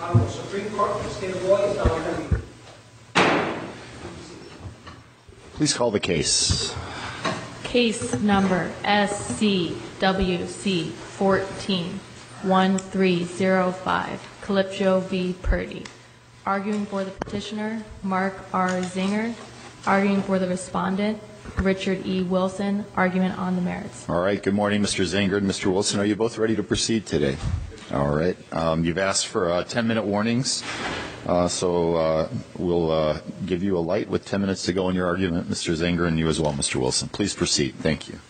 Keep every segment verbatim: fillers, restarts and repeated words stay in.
Honorable Supreme Court of the State of Hawaii is now going to be. Please call the case. Case number S C W C fourteen one three zero five, Calypso v. Purdy. Arguing for the petitioner, Mark R. Zinger. Arguing for the respondent, Richard E. Wilson. Argument on the merits. All right. Good morning, Mister Zinger and Mister Wilson. Are you both ready to proceed today? All right. Um, you've asked for uh, ten-minute warnings, uh, so uh, we'll uh, give you a light with ten minutes to go in your argument, Mister Zinger, and you as well, Mister Wilson. Please proceed. Thank you.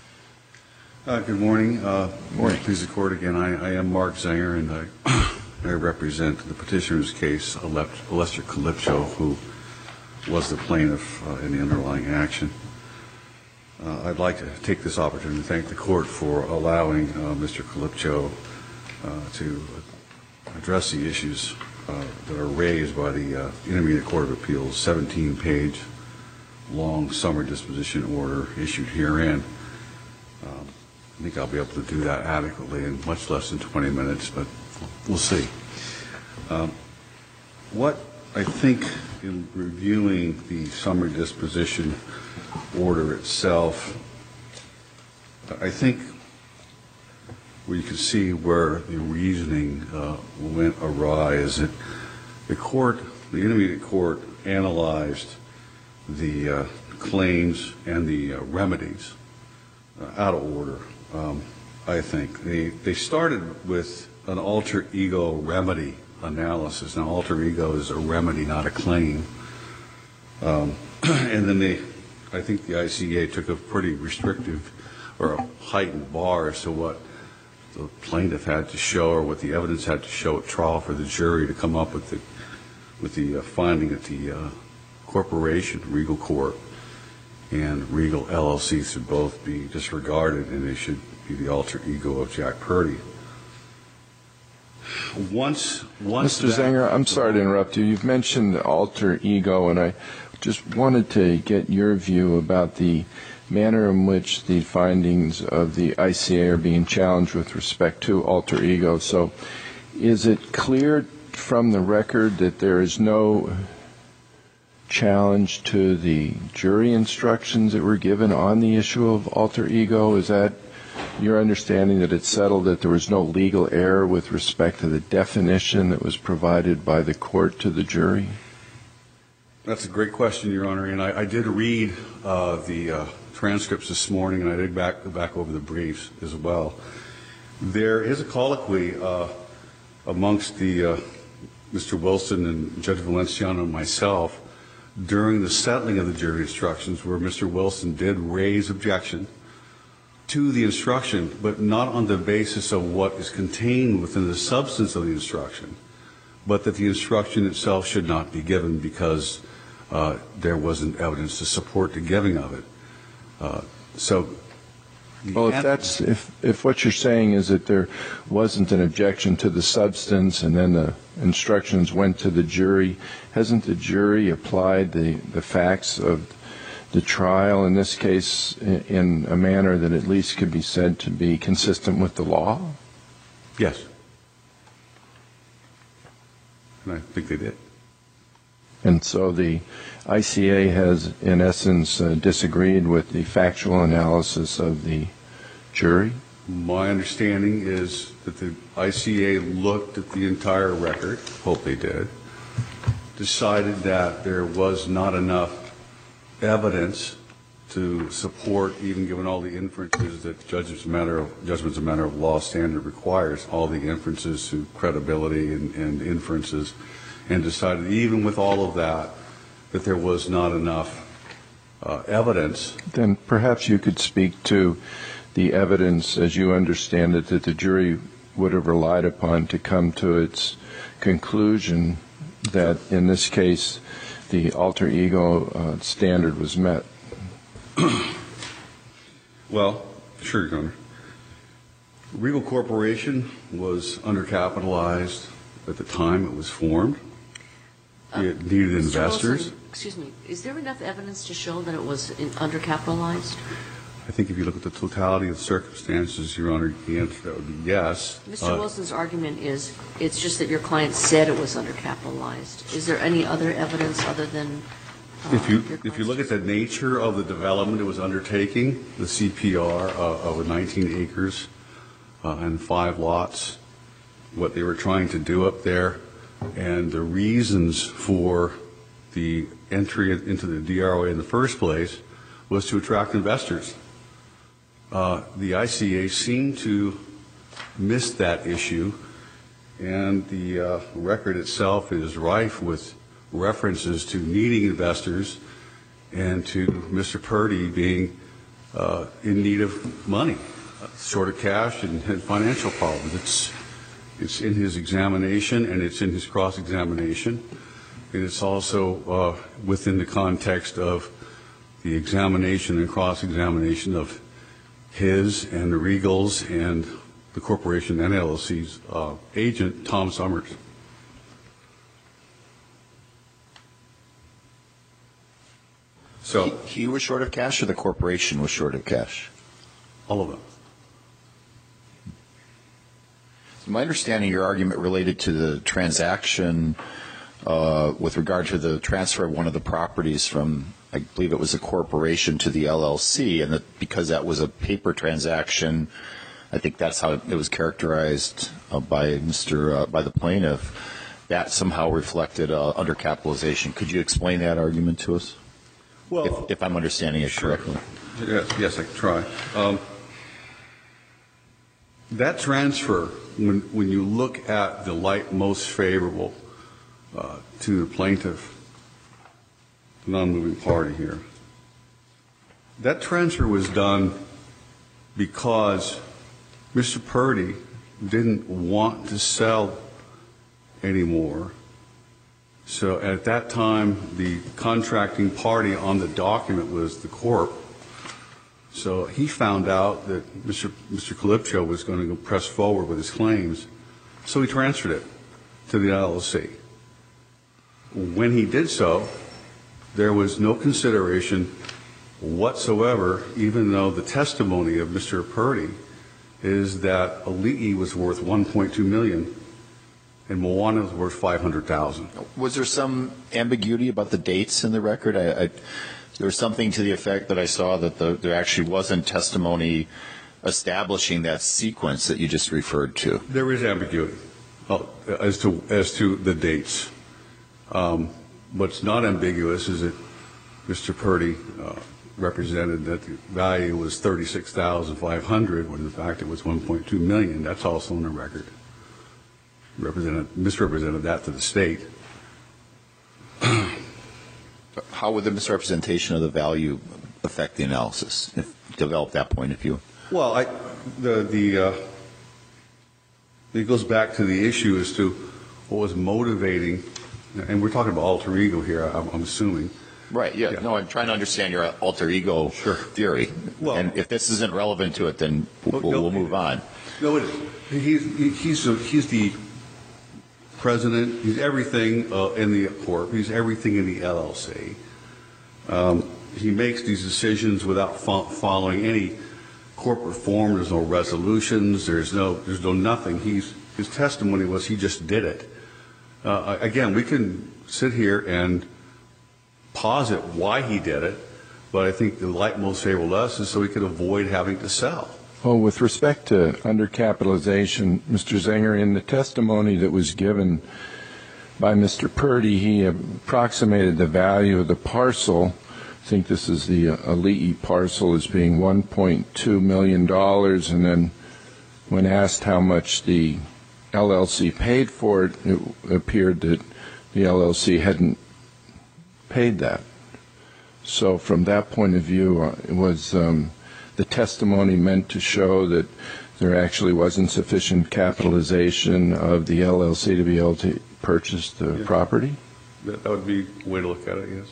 Uh, good morning. Uh, morning. Please the court again. I, I am Mark Zinger, and I, I represent the petitioner's case, Lester Calypso, who was the plaintiff uh, in the underlying action. Uh, I'd like to take this opportunity to thank the court for allowing uh, Mister Calypso uh, to address the issues uh, that are raised by the uh, Intermediate Court of Appeals seventeen-page long summary disposition order issued herein. Um, I think I'll be able to do that adequately in much less than twenty minutes, but we'll see. Um, what I think in reviewing the summary disposition order itself, I think we can see where the reasoning uh, went awry is that the court, the Intermediate Court, analyzed the uh, claims and the uh, remedies uh, out of order. Um, I think they they started with an alter ego remedy analysis. Now, alter ego is a remedy, not a claim. Um, and then they, I think the I C A took a pretty restrictive or a heightened bar as to what the plaintiff had to show or what the evidence had to show at trial for the jury to come up with the with the uh, finding that the uh, corporation, Regal Corp, and Regal L L C should both be disregarded, and they should be the alter ego of Jack Purdy. Once, once Mister Zinger, I'm sorry to interrupt you. You've mentioned the alter ego, and I just wanted to get your view about the manner in which the findings of the I C A are being challenged with respect to alter ego. So is it clear from the record that there is no challenge to the jury instructions that were given on the issue of alter ego? Is that your understanding, that it's settled that there was no legal error with respect to the definition that was provided by the court to the jury? That's a great question, Your Honor, and I, I did read uh, the uh, transcripts this morning, and I did back, go back over the briefs as well. There is a colloquy uh, amongst the uh, Mister Wilson and Judge Valenciano and myself during the settling of the jury instructions where Mister Wilson did raise objection to the instruction, but not on the basis of what is contained within the substance of the instruction, but that the instruction itself should not be given because uh, there wasn't evidence to support the giving of it. Uh, so, well, if that's if if what you're saying is that there wasn't an objection to the substance and then the instructions went to the jury, hasn't the jury applied the the facts of the trial in this case in a manner that at least could be said to be consistent with the law? Yes. And I think they did. And so the I C A has, in essence, uh, disagreed with the factual analysis of the jury? My understanding is that the I C A looked at the entire record, hope they did, decided that there was not enough evidence to support, even given all the inferences that judgment's a matter of, judgment's a matter of law standard requires, all the inferences to credibility and, and inferences, and decided even with all of that, that there was not enough uh, evidence. Then perhaps you could speak to the evidence, as you understand it, that the jury would have relied upon to come to its conclusion that, in this case, the alter ego uh, standard was met. Well, sure, Your Honor. Regal Corporation was undercapitalized at the time it was formed. Uh, it needed Mister investors. Wilson, excuse me. Is there enough evidence to show that it was in, undercapitalized? I think if you look at the totality of circumstances, Your Honor, the answer to that would be yes. Mister Uh, Wilson's argument is it's just that your client said it was undercapitalized. Is there any other evidence other than uh, If you, your if you look at client's- the nature of the development it was undertaking, the C P R uh, of nineteen acres uh, and five lots, what they were trying to do up there, and the reasons for the entry into the D R O A in the first place was to attract investors. Uh, the I C A seemed to miss that issue, and the uh, record itself is rife with references to needing investors and to Mister Purdy being uh, in need of money, short of cash and had financial problems. It's, it's in his examination and it's in his cross-examination. And it's also uh, within the context of the examination and cross-examination of his and the Regal's and the corporation and L L C's uh, agent, Tom Summers. So, He, he was short of cash, or the corporation was short of cash? all of them. My understanding, your argument related to the transaction uh, with regard to the transfer of one of the properties from, I believe it was a corporation, to the L L C, and that because that was a paper transaction, I think that's how it was characterized uh, by Mister Uh, by the plaintiff, that somehow reflected uh, undercapitalization. Could you explain that argument to us? Well, if, if I'm understanding it Sure. correctly. Yes, yes, I can try. Um, that transfer, when, when you look at the light most favorable uh, to the plaintiff, the non-moving party here, that transfer was done because Mister Purdy didn't want to sell anymore. So at that time, the contracting party on the document was the corp. So he found out that Mister Mister Calypso was going to go press forward with his claims, so he transferred it to the L L C. When he did so, there was no consideration whatsoever, even though the testimony of Mister Purdy is that Ali'i was worth one point two million dollars and Moana was worth five hundred thousand dollars. Was there some ambiguity about the dates in the record? I, I, there was something to the effect that I saw that the, there actually wasn't testimony establishing that sequence that you just referred to. There is ambiguity uh, as to as to the dates. Um, what's not ambiguous is that Mister Purdy uh, represented that the value was thirty-six thousand five hundred dollars when in fact it was one point two million dollars. That's also in the record. Represented, misrepresented that to the state. How would the misrepresentation of the value affect the analysis? If, develop that point of view. Well, I, the the uh, it goes back to the issue as to what was motivating, and we're talking about alter ego here. I'm, I'm assuming. Right. Yeah. Yeah. No, I'm trying to understand your alter ego Sure. theory. Well- and if this isn't relevant to it, then we'll, No, no, we'll move on. No, it is. He's he's a, he's the president. He's everything uh, in the corp. He's everything in the L L C. Um, he makes these decisions without fo- following any corporate form. There's no resolutions. There's no there's no nothing. He's his testimony was he just did it. Uh, again, we can sit here and posit why he did it, but I think the light most favorable to us is so he could avoid having to sell. Well, with respect to undercapitalization, Mister Zenger, in the testimony that was given by Mister Purdy, he approximated the value of the parcel. I think this is the uh, Ali'i parcel as being one point two million dollars, and then when asked how much the L L C paid for it, it appeared that the L L C hadn't paid that. So from that point of view, uh, it was um, the testimony meant to show that there actually wasn't sufficient capitalization of the L L C to be able to purchase the Yeah. property? That, that would be a way to look at it, yes.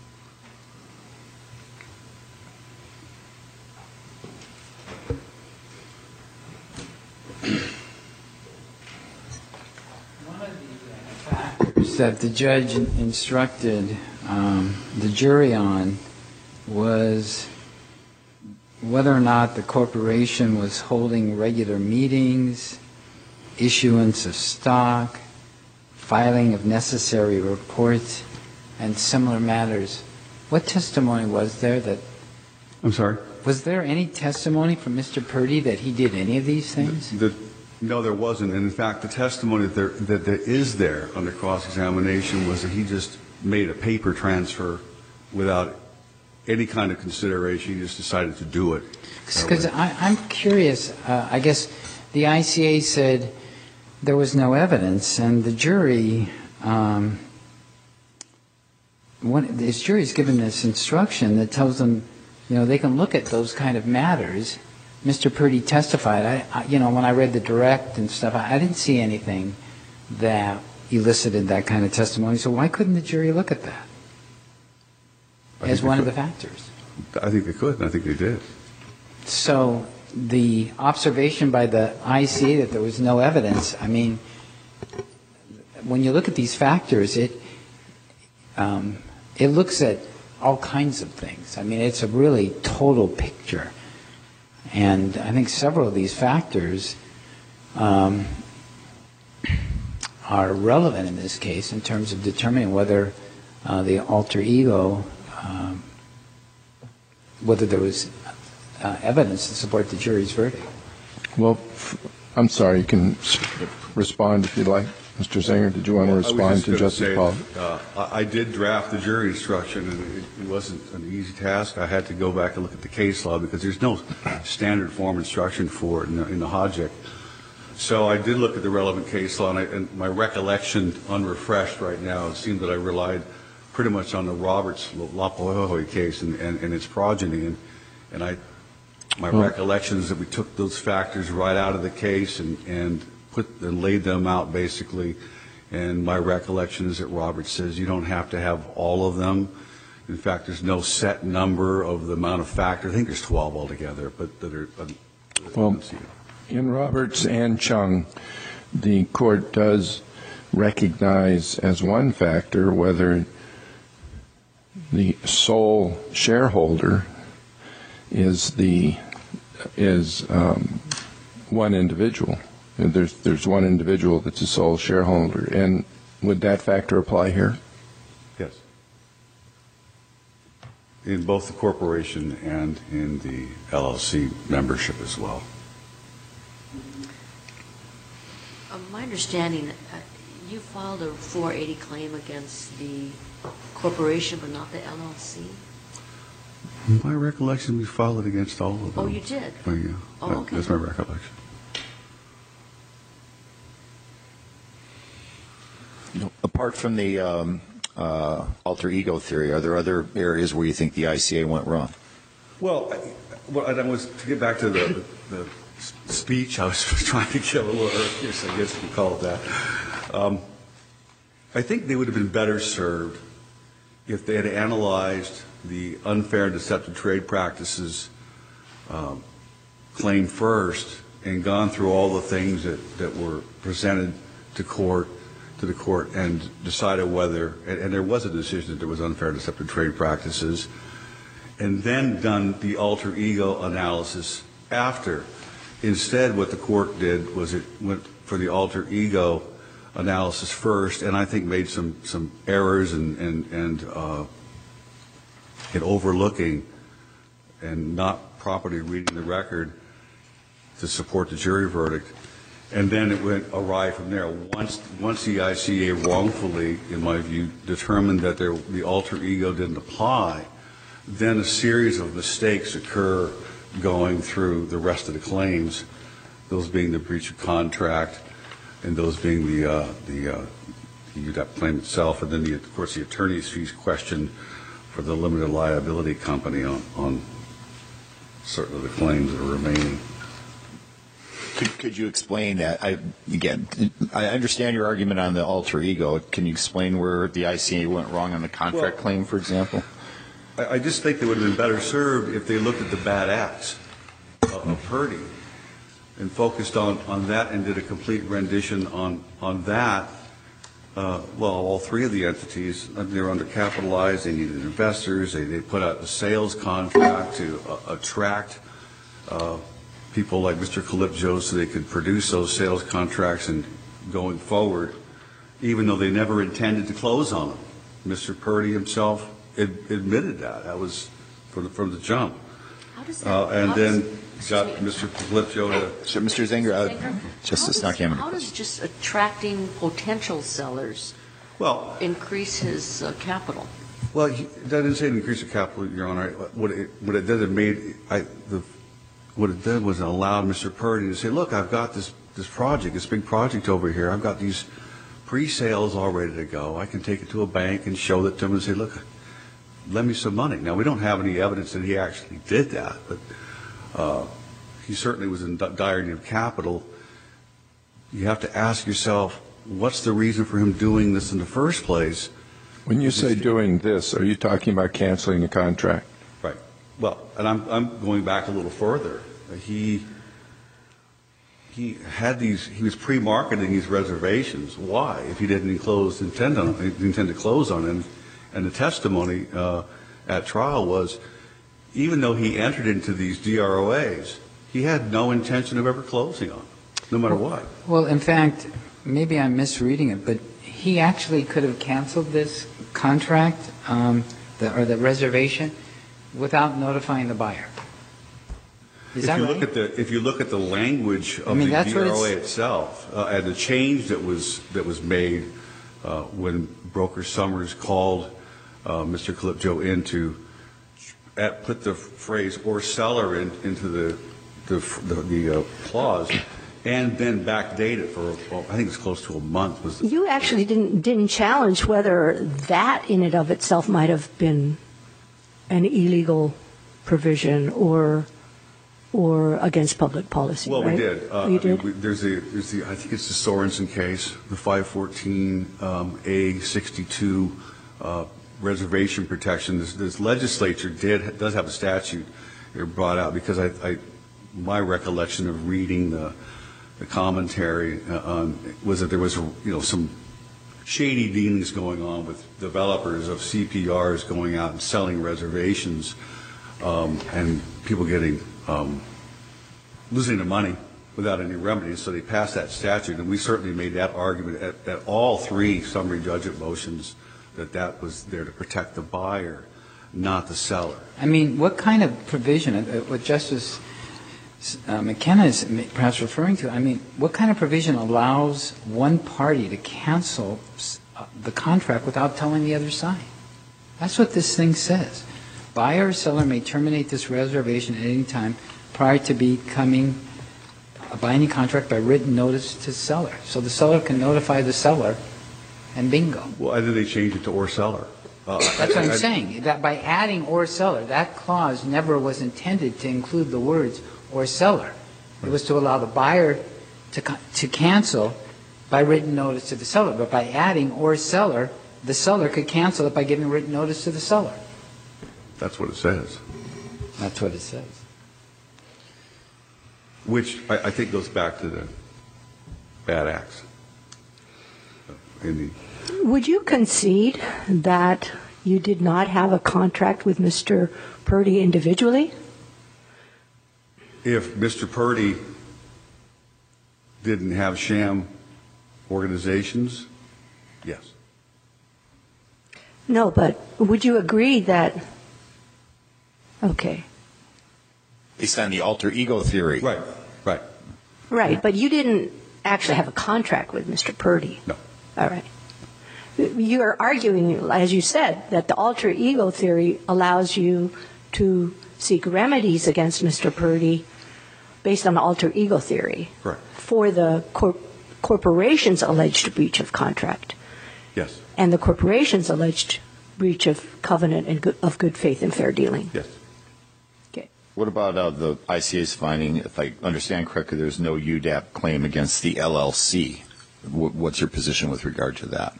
One of the uh, factors that the judge instructed um, the jury on was whether or not the corporation was holding regular meetings, issuance of stock, filing of necessary reports, and similar matters. What testimony was there that, I'm sorry? was there any testimony from Mister Purdy that he did any of these things? The, no, there wasn't. And in fact, the testimony that there, that there is there under cross-examination was that he just made a paper transfer without any kind of consideration. He just decided to do it. Because I'm curious, uh, I guess the I C A said there was no evidence, and the jury, um, one, this jury is given this instruction that tells them, you know, they can look at those kind of matters. Mister Purdy testified. I, I, you know, when I read the direct and stuff, I, I didn't see anything that elicited that kind of testimony. So why couldn't the jury look at that as one of the factors? I think they could, and I think they did. So the observation by the I C A that there was no evidence, I mean, when you look at these factors, it um, it looks at all kinds of things. I mean, it's a really total picture. And I think several of these factors um, are relevant in this case in terms of determining whether uh, the alter ego, um, whether there was uh, evidence to support the jury's verdict. Well, f- I'm sorry, you can s- respond if you'd like. Mister Zenger, did you want to Well, I was respond just to gonna Justice say Paul? that, uh, I I did draft the jury instruction, and it, it wasn't an easy task. I had to go back and look at the case law because there's no standard form instruction for it in the, in the Hodgick. So I did look at the relevant case law, and, I, and my recollection, unrefreshed right now, it seemed that I relied pretty much on the Roberts Lapohoy case and, and, and its progeny. And, and I, my Well, recollection is that we took those factors right out of the case and, and put and laid them out basically. And my recollection is that Roberts says you don't have to have all of them. In fact, there's no set number of the amount of factors. I think there's twelve altogether, but that are. Uh, Well, in Roberts and Chung, the court does recognize as one factor whether the sole shareholder is the is um, one individual. And there's there's one individual that's a sole shareholder, and would that factor apply here? Yes. In both the corporation and in the L L C membership as well. Uh, My understanding, uh, you filed a four eighty claim against the corporation, but not the L L C? My recollection, we filed it against all of them. Oh, you did? Oh, yeah. Oh, That- okay. That's my recollection. Apart from the um, uh, alter ego theory, are there other areas where you think the I C A went wrong? Well, I, well, I was, to get back to the, the speech, I was trying to give a little, yes, I guess you call it that. Um, I think they would have been better served if they had analyzed the unfair and deceptive trade practices um, claim first and gone through all the things that, that were presented to court, to the court, and decided whether, and, and there was a decision that there was unfair and deceptive trade practices, and then done the alter ego analysis after. Instead, what the court did was it went for the alter ego analysis first, and I think made some, some errors and, and, and uh, in overlooking and not properly reading the record to support the jury verdict. And then it went awry from there. Once, once the I C A wrongfully, in my view, determined that there, the alter ego didn't apply, then a series of mistakes occur going through the rest of the claims, those being the breach of contract, and those being the uh, the uh, the U D A P claim itself, and then the, of course the attorney's fees question for the limited liability company on, on certain of the claims that are remaining. Could, could you explain that? I, again, I understand your argument on the alter ego. Can you explain where the I C A went wrong on the contract Well, claim, for example? I, I just think they would have been better served if they looked at the bad acts of, of Purdy and focused on, on that and did a complete rendition on, on that Uh, well, all three of the entities, uh, they're undercapitalized, they needed investors, they, they put out a sales contract to uh, attract uh, people like Mister Calypso so they could produce those sales contracts and going forward, even though they never intended to close on them. Mister Purdy himself ad- admitted that. That was from the, from the jump. How does that, Uh, and how then does, got Mister Calypso to So, Mister Zenger, uh, Zenger, Justice how does- Nakayama. How does just attracting potential sellers well, increase his uh, capital? Well, he- that didn't say an increase of capital, Your Honor. What it, what it did, it made, I, the, what it did was it allowed Mister Purdy to say, look, I've got this, this project, this big project over here. I've got these pre-sales all ready to go. I can take it to a bank and show that to them and say, look, lend me some money. Now, we don't have any evidence that he actually did that, but uh, he certainly was in dire need of capital. You have to ask yourself, what's the reason for him doing this in the first place? When you say doing this, are you talking about canceling the contract? Right. Well, and I'm, I'm going back a little further. He, he had these, he was pre-marketing these reservations. Why? If he didn't close, intend on, intend to close on them. And the testimony uh, at trial was, even though he entered into these D R O As, he had no intention of ever closing on them, no matter what. Well, in fact, maybe I'm misreading it, but he actually could have canceled this contract um, the, or the reservation without notifying the buyer. Is If that you right? look at the, if you look at the language of I mean, the that's D what R O A it's- itself, uh, and the change that was, that was made uh, when Broker Summers called uh, Mister Calypso in to at, put the phrase "or seller" in, into the, the, the, the uh, clause, and then backdate it for, well, I think it's close to a month. Was the, You actually didn't, didn't challenge whether that in and of itself might have been an illegal provision or or against public policy, Well, right? we did. Uh, you did? We, there's a, there's the, I think it's the Sorensen case, the five fourteen um, A sixty-two uh, reservation protection. This, this legislature did does have a statute here brought out because I, I my recollection of reading the the commentary uh, on was that there was you know some shady dealings going on with developers of C P Rs going out and selling reservations um, and people getting um, losing their money without any remedies. So they passed that statute, and we certainly made that argument at, at all three summary judgment motions that that was there to protect the buyer, not the seller. I mean, what kind of provision, uh, what Justice uh, McKenna is perhaps referring to, I mean, what kind of provision allows one party to cancel uh, the contract without telling the other side? That's what this thing says. Buyer or seller may terminate this reservation at any time prior to becoming a binding contract by written notice to seller. So the seller can notify the seller, and bingo. Well, I think they changed it to or seller. Uh, That's what I- I'm I- saying, that by adding or seller, that clause never was intended to include the words or seller. It was to allow the buyer to ca- to cancel by written notice to the seller. But by adding or seller, the seller could cancel it by giving written notice to the seller. That's what it says, That's what it says. which I, I think goes back to the bad acts. In the, Would you concede that you did not have a contract with Mister Purdy individually? if Mister Purdy didn't have sham organizations, yes. No, but would you agree that, okay, Based on the alter ego theory. Right, right. right, but you didn't actually have a contract with Mister Purdy? No. All right. You are arguing, as you said, that the alter ego theory allows you to seek remedies against Mister Purdy based on the alter ego theory. Correct. For the cor- corporation's alleged breach of contract Yes, and the corporation's alleged breach of covenant and good, of good faith and fair dealing. yes. Okay. What about uh, the I C A's finding, if I understand correctly, there's no U D A P claim against the L L C? Wh- What's your position with regard to that?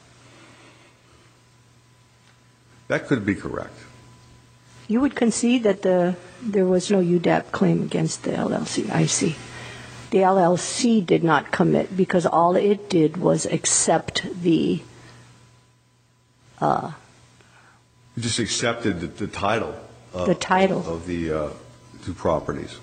That could be correct. You would concede that the there was no U D A P claim against the L L C. I see. The L L C did not commit because all it did was accept the uh, You just accepted the, the title. Of, The title. Of the uh, two properties.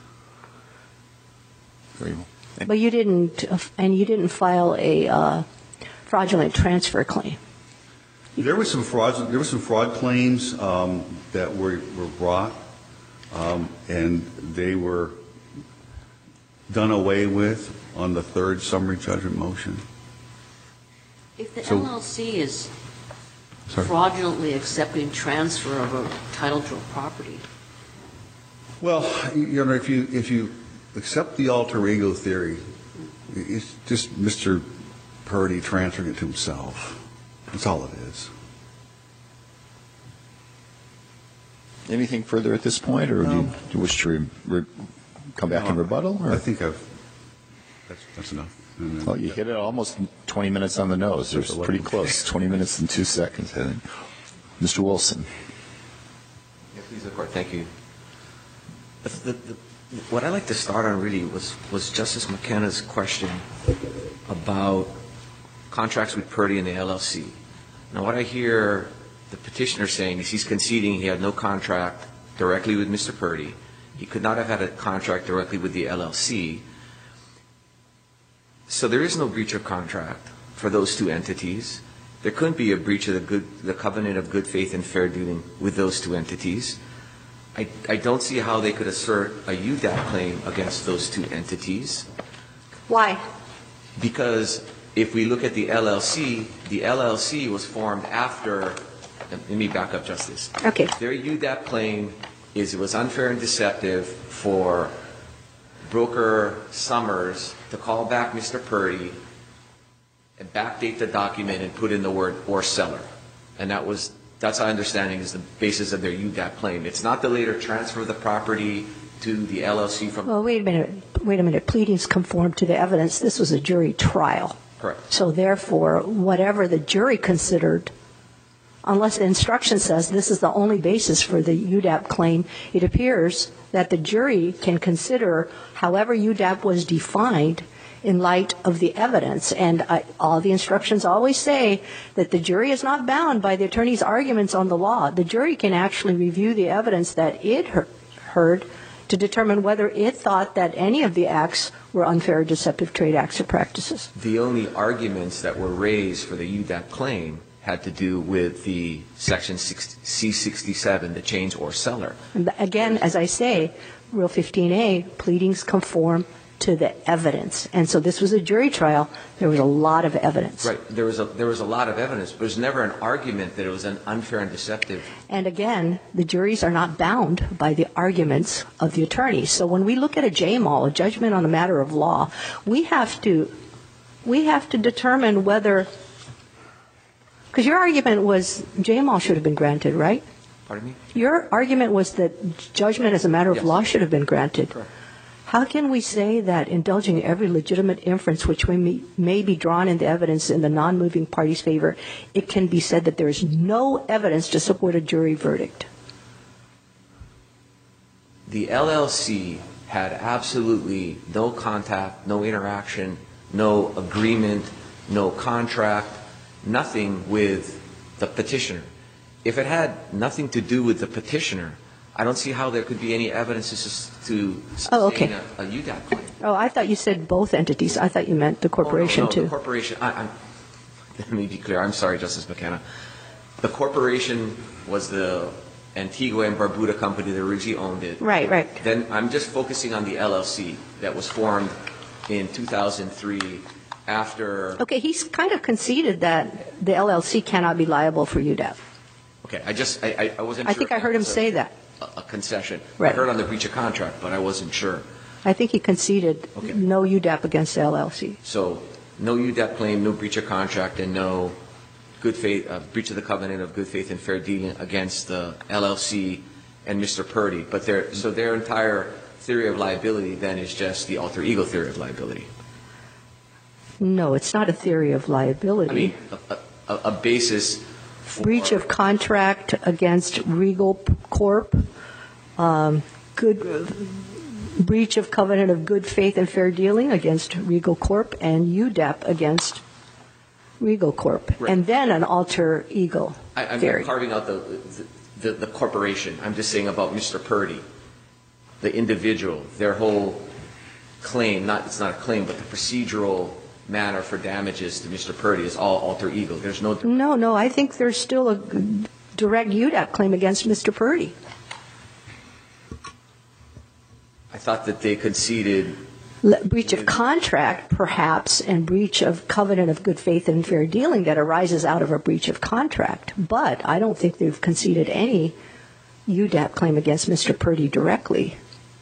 Very well. but you didn't, uh, and you didn't file a uh, fraudulent transfer claim. There was some fraud, there were some fraud claims um, that were, were brought, um, and they were done away with on the third summary judgment motion. If the So- L L C is Sorry. fraudulently accepting transfer of a title to a property, Well, you know, if you, if you accept the alter ego theory, it's just Mister Purdy transferring it to himself. That's all it is. Anything further at this point, or do you, No. do you wish to re- re- come back and rebuttal? Or? I think I've, that's, that's enough. And then- Well, you hit it almost twenty minutes on the nose. It was pretty close. twenty minutes and two seconds, I think. Mister Wilson. Yeah, please, the court. Thank you. The, the, the, what I'd like to start on really was, was Justice McKenna's question about contracts with Purdy and the L L C. Now, what I hear the petitioner saying is he's conceding he had no contract directly with Mister Purdy. He could not have had a contract directly with the L L C. So there is no breach of contract for those two entities. There couldn't be a breach of the good, the covenant of good faith and fair dealing with those two entities. I, I don't see how they could assert a U D A P claim against those two entities, Why? because if we look at the L L C, the L L C was formed after, let me back up, Justice. Okay. Their U D A P claim is it was unfair and deceptive for broker Summers to call back Mister Purdy and backdate the document and put in the word or seller. And that was, that's our understanding, is the basis of their U D A P claim. It's not the later transfer of the property to the L L C from... Well, wait a minute. Wait a minute. Pleadings conform to the evidence. This was a jury trial. Correct. So therefore, whatever the jury considered, unless the instruction says this is the only basis for the U D A P claim, it appears that the jury can consider however U D A P was defined in light of the evidence. And I, all the instructions always say that the jury is not bound by the attorney's arguments on the law. The jury can actually review the evidence that it he- heard to determine whether it thought that any of the acts were unfair or deceptive trade acts or practices. The only arguments that were raised for the U D A P claim had to do with the Section C sixty-seven, the change or seller. And again, as I say, Rule fifteen A, pleadings conform to the evidence. And so this was a jury trial. There was a lot of evidence. Right. There was a, there was a lot of evidence, but there's never an argument that it was an unfair and deceptive. And again, the juries are not bound by the arguments of the attorneys. So when we look at a J M A L, a judgment on a matter of law, we have to we have to determine whether, because your argument was J M A L should have been granted, right? Pardon me? Your argument was that judgment as a matter of Yes. law should have been granted. Correct. How can we say that indulging every legitimate inference which may, may be drawn in the evidence in the non-moving party's favor, it can be said that there is no evidence to support a jury verdict? The L L C had absolutely no contact, no interaction, no agreement, no contract, nothing with the petitioner. If it had nothing to do with the petitioner, I don't see how there could be any evidence to sus- to Oh, okay. sustain a, a U D A P claim. Oh, I thought you said both entities. I thought you meant the corporation oh, no, no, too. The corporation, I, I'm, let me be clear, I'm sorry, Justice McKenna. The corporation was the Antigua and Barbuda company that originally owned it. Right, right. Then I'm just focusing on the L L C that was formed in two thousand three after, Okay, he's kind of conceded that the L L C cannot be liable for U D A P. okay, I just, I, I- I wasn't sure. I think if I heard that him was a- say that. A a concession. Right. I heard on the breach of contract, but I wasn't sure. I think he conceded Okay. no U D A P against the L L C. So no U D A P claim, no breach of contract, and no good faith, uh, breach of the covenant of good faith and fair dealing against the L L C and Mister Purdy. But their, so their entire theory of liability then is just the alter ego theory of liability. No, it's not a theory of liability. I mean, a, a, a basis for... Breach of contract against Regal Corp, um, good, breach of covenant of good faith and fair dealing against Regal Corp, and U D A P against Regal Corp, Right. and then an alter ego I, I'm theory. carving out the, the, the corporation. I'm just saying about Mister Purdy, the individual, their whole claim, not, it's not a claim, but the procedural manner for damages to Mister Purdy is all alter ego. There's no... No, no, I think there's still a direct U D A P claim against Mister Purdy. I thought that they conceded... Le- breach of contract, perhaps, and breach of covenant of good faith and fair dealing that arises out of a breach of contract. But I don't think they've conceded any U D A P claim against Mister Purdy directly.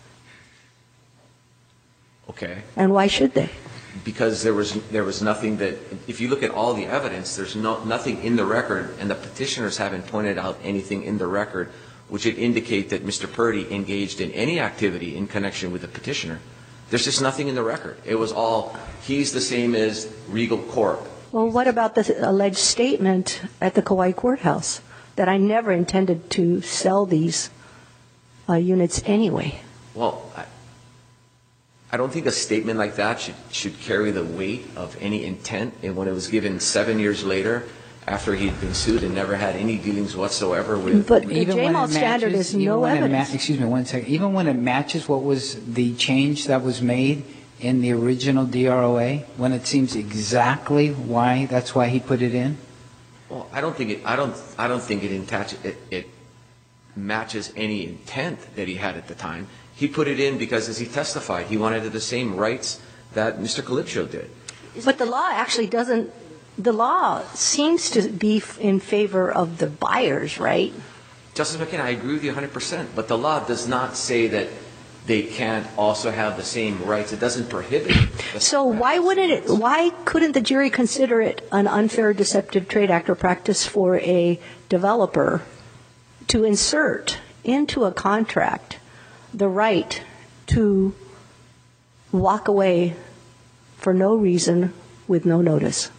Okay. And why should they? Because there was there was nothing that, if you look at all the evidence, there's no, nothing in the record, and the petitioners haven't pointed out anything in the record which would indicate that Mister Purdy engaged in any activity in connection with the petitioner. There's just nothing in the record. It was all, he's the same as Regal Corp. Well, what about the alleged statement at the Kauai courthouse that I never intended to sell these uh, units anyway? Well, I, I don't think a statement like that should, should carry the weight of any intent. And when it was given seven years later, after he'd been sued and never had any dealings whatsoever with... But the Even when J M A L it standard matches- is no even when it evidence. ma- Excuse me one second. Even when it matches what was the change that was made in the original D R O A, when it seems exactly why, that's why he put it in? Well, I don't think it, I don't, I don't think it, attach, it, it matches any intent that he had at the time. He put it in because, as he testified, he wanted the same rights that Mister Calypso did. But the law actually doesn't, the law seems to be in favor of the buyers, right? Justice McKenna, I agree with you one hundred percent, but the law does not say that they can't also have the same rights. It doesn't prohibit it. So why wouldn't it, why couldn't the jury consider it an unfair deceptive trade act or practice for a developer to insert into a contract the right to walk away for no reason with no notice?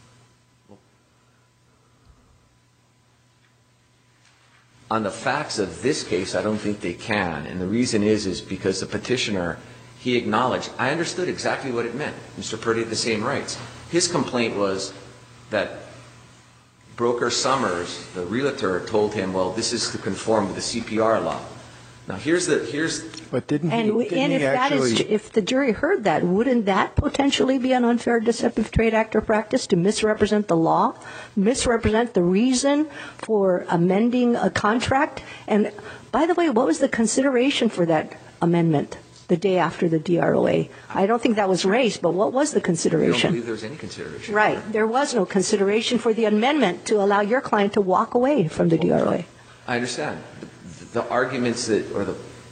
On the facts of this case, I don't think they can. And the reason is, is because the petitioner, he acknowledged, I understood exactly what it meant. Mister Purdy had the same rights. His complaint was that broker Summers, the realtor, told him, well, this is to conform with the C P R law. Now, here's the, here's... But didn't he, And, we- didn't and if he that actually... is, if the jury heard that, wouldn't that potentially be an unfair deceptive trade act or practice to misrepresent the law, misrepresent the reason for amending a contract? And by the way, what was the consideration for that amendment the day after the D R O A? I don't think that was raised, but what was the I don't consideration? believe there was any consideration. Right. There was no consideration for the amendment to allow your client to walk away from the D R O A. I understand. The, the arguments that, or the,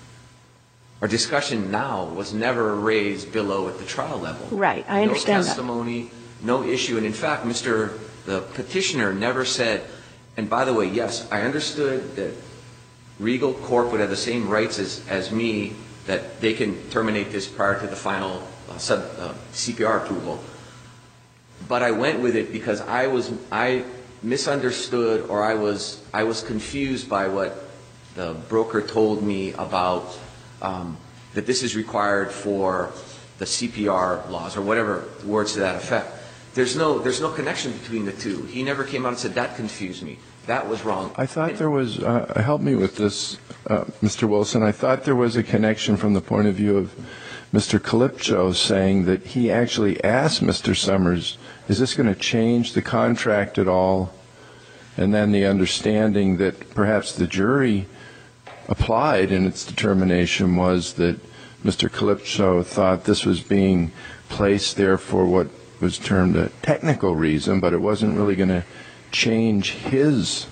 our discussion now was never raised below at the trial level. Right. I understand No that. testimony, no issue. And in fact, Mister the petitioner never said, and by the way, yes, I understood that Regal Corp would have the same rights as, as me, that they can terminate this prior to the final uh, sub, uh, C P R approval. But I went with it because I was, I misunderstood, or I was, I was confused by what the broker told me about um, that this is required for the C P R laws, or whatever words to that effect. There's no, there's no connection between the two. He never came out and said, that confused me. That was wrong. I thought there was, uh, help me with this, uh, Mister Wilson, I thought there was a connection from the point of view of Mister Calypso saying that he actually asked Mister Summers, is this going to change the contract at all? And then the understanding that perhaps the jury applied in its determination was that Mister Calypso thought this was being placed there for what was termed a technical reason, but it wasn't really going to change his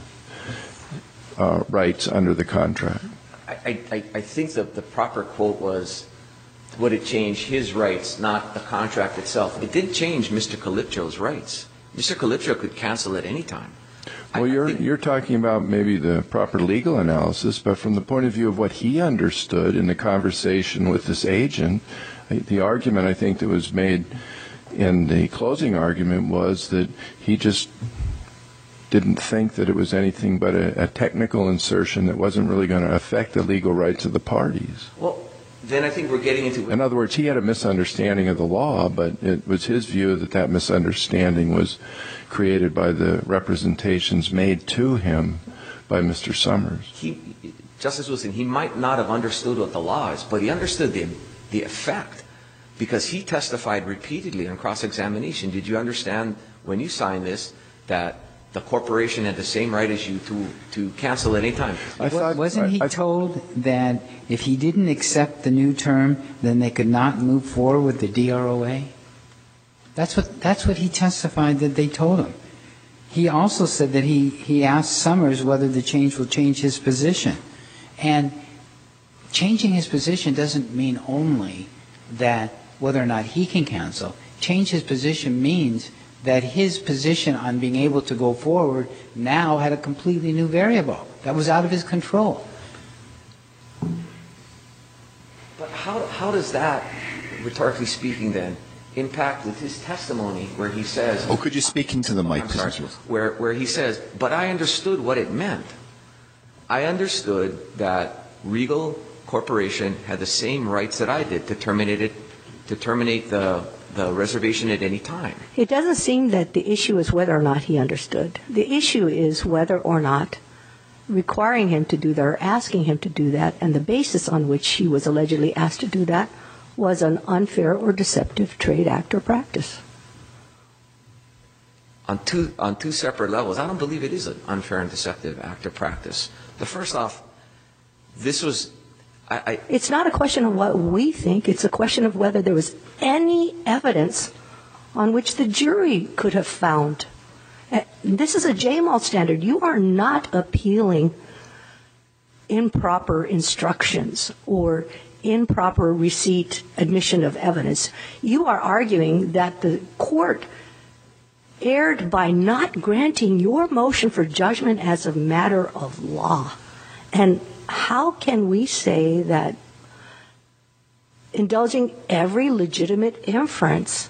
uh, rights under the contract. I, I, I think that the proper quote was, would it change his rights, not the contract itself? It didn't change Mister Calypso's rights. Mister Calypso could cancel at any time. Well, you're you're talking about maybe the proper legal analysis, but from the point of view of what he understood in the conversation with this agent, the argument I think that was made in the closing argument was that he just didn't think that it was anything but a, a technical insertion that wasn't really going to affect the legal rights of the parties. Well, then I think we're getting into... In other words, he had a misunderstanding of the law, but it was his view that that misunderstanding was created by the representations made to him by Mister Summers. He, Justice Wilson, he might not have understood what the law is, but he understood the, the effect, because he testified repeatedly on cross-examination. Did you understand when you signed this that the corporation had the same right as you to, to cancel at any time? I thought, Wasn't he I, I, told that if he didn't accept the new term, then they could not move forward with the D R O A? That's what, that's what he testified that they told him. He also said that he, he asked Summers whether the change will change his position. And changing his position doesn't mean only that whether or not he can cancel. Change his position means that his position on being able to go forward now had a completely new variable that was out of his control. But how, how does that, rhetorically speaking then, impact with his testimony where he says... Oh, could you speak into the mic, I'm sorry, please? where, where he says, but I understood what it meant. I understood that Regal Corporation had the same rights that I did to terminate it, to terminate the, the reservation at any time. It doesn't seem that the issue is whether or not he understood. The issue is whether or not requiring him to do that or asking him to do that, and the basis on which he was allegedly asked to do that was an unfair or deceptive trade act or practice. On two, on two separate levels, I don't believe it is an unfair and deceptive act or practice. The first off, this was... I, I, it's not a question of what we think. It's a question of whether there was any evidence on which the jury could have found. This is a J M A L standard. You are not appealing improper instructions or improper receipt, admission of evidence. You are arguing that the court erred by not granting your motion for judgment as a matter of law. And how can we say that indulging every legitimate inference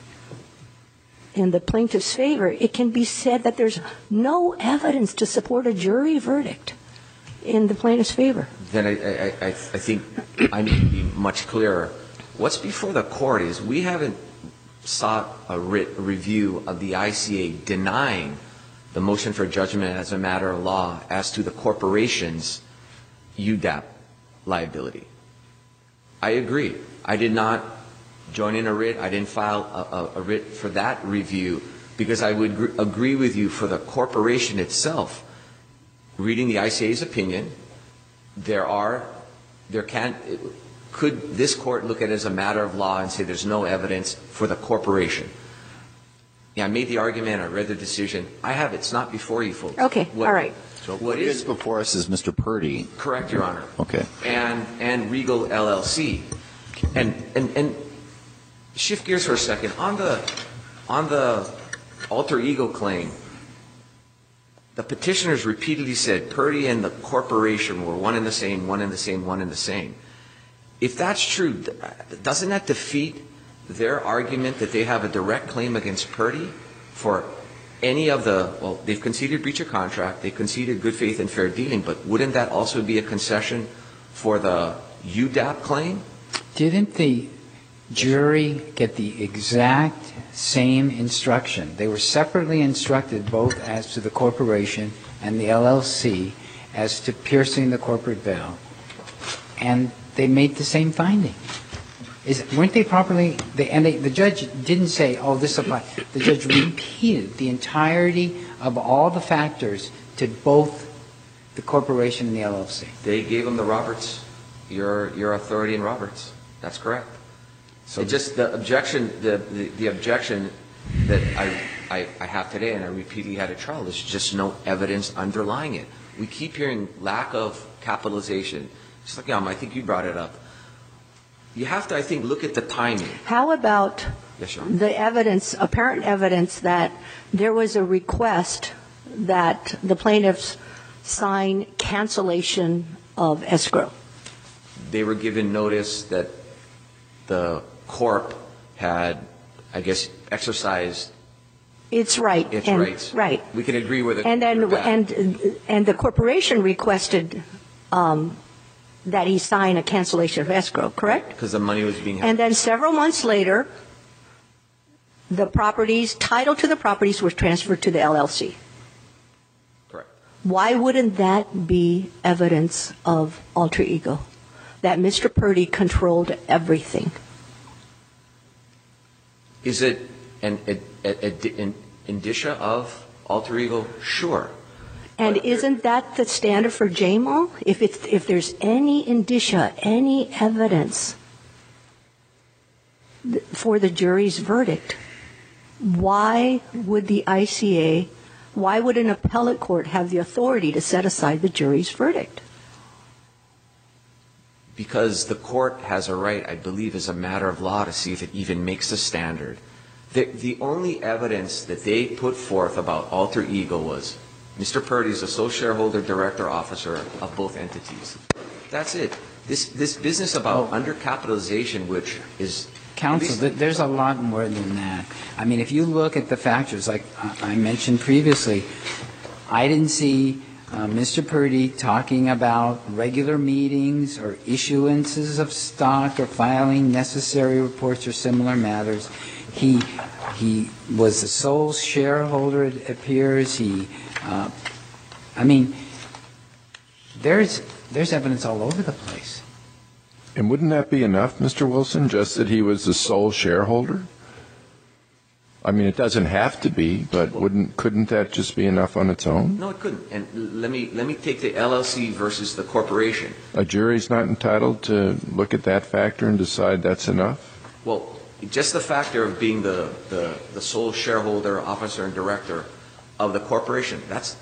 in the plaintiff's favor, it can be said that there's no evidence to support a jury verdict in the plaintiff's favor? Then I, I, I, I think I need to be much clearer. What's before the court is we haven't sought a writ review of the I C A denying the motion for judgment as a matter of law as to the corporation's U D A P liability. I agree. I did not join in a writ. I didn't file a, a, a writ for that review because I would gr- agree with you for the corporation itself. Reading the I C A's opinion, there are, there can, could this court look at it as a matter of law and say there's no evidence for the corporation? Yeah, I made the argument, I read the decision. I have, it's not before you folks. Okay, what, all right. So what is before us is Mister Purdy. Correct, Your Honor. Okay. And, and Regal L L C. And, and, and shift gears for a second. On the, on the alter ego claim, the petitioners repeatedly said Purdy and the corporation were one and the same, one and the same, one and the same. If that's true, doesn't that defeat their argument that they have a direct claim against Purdy for any of the, well, they've conceded breach of contract, they conceded good faith and fair dealing, but wouldn't that also be a concession for the U D A P claim? Didn't the jury get the exact same instruction? They were separately instructed both as to the corporation and the L L C as to piercing the corporate veil, and they made the same finding. Is, weren't they properly, they, and they, the judge didn't say, oh, this applies. The judge repeated the entirety of all the factors to both the corporation and the L L C. They gave them the Roberts, your, your authority in Roberts. That's correct. So it just the objection, the, the, the objection that I, I, I have today, and I repeatedly had a trial, there's just no evidence underlying it. We keep hearing lack of capitalization. Just like, um, I think you brought it up. You have to, I think, look at the timing. How about yes, the evidence, apparent evidence that there was a request that the plaintiffs sign cancellation of escrow? They were given notice that the corp had, I guess, exercised its right. Its and, rights. Right. We can agree with it. And then, and and the corporation requested um, that he signed a cancellation of escrow, correct? Because the money was being held. And then several months later, the properties, title to the properties was transferred to the L L C. Correct. Why wouldn't that be evidence of alter ego? That Mister Purdy controlled everything. Is it an, a, a, a, an indicia of alter ego? Sure. And But- isn't that the standard for J M O? If it's, if there's any indicia, any evidence th- for the jury's verdict, why would the I C A, why would an appellate court have the authority to set aside the jury's verdict? Because the court has a right, I believe, as a matter of law, to see if it even makes a standard. The, the only evidence that they put forth about alter ego was Mister Purdy is a sole shareholder, director, officer of both entities. That's it. This, this business about Oh. undercapitalization, which is... Counsel, at least- th- there's a lot more than that. I mean, if you look at the factors, like I I mentioned previously, I didn't see uh, Mister Purdy talking about regular meetings or issuances of stock or filing necessary reports or similar matters. He he was the sole shareholder, it appears. He, uh, I mean, there's there's evidence all over the place. And wouldn't that be enough, Mister Wilson, just that he was the sole shareholder? I mean, it doesn't have to be, but wouldn't couldn't that just be enough on its own? No, it couldn't. And l- let me, let me take the L L C versus the corporation. A jury's not entitled to look at that factor and decide that's enough? Well, just the factor of being the, the, the sole shareholder, officer, and director of the corporation, that's,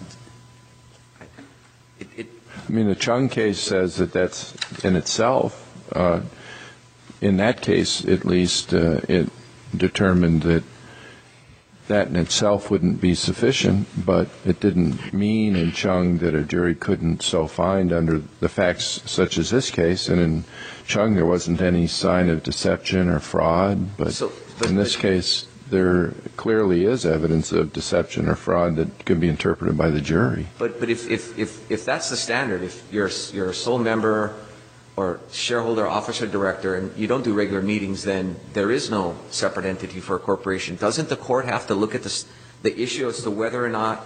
it, it, I mean, the Chung case says that that's in itself, uh, in that case at least, uh, it determined that that in itself wouldn't be sufficient, but it didn't mean in Chung that a jury couldn't so find under the facts such as this case. And in Chung, there wasn't any sign of deception or fraud, but So, but- in this but- case, there clearly is evidence of deception or fraud that can be interpreted by the jury. But, but if, if, if, if that's the standard, if you're, you're a sole member or shareholder, officer, director, and you don't do regular meetings, then there is no separate entity for a corporation. Doesn't the court have to look at this, the issue as to whether or not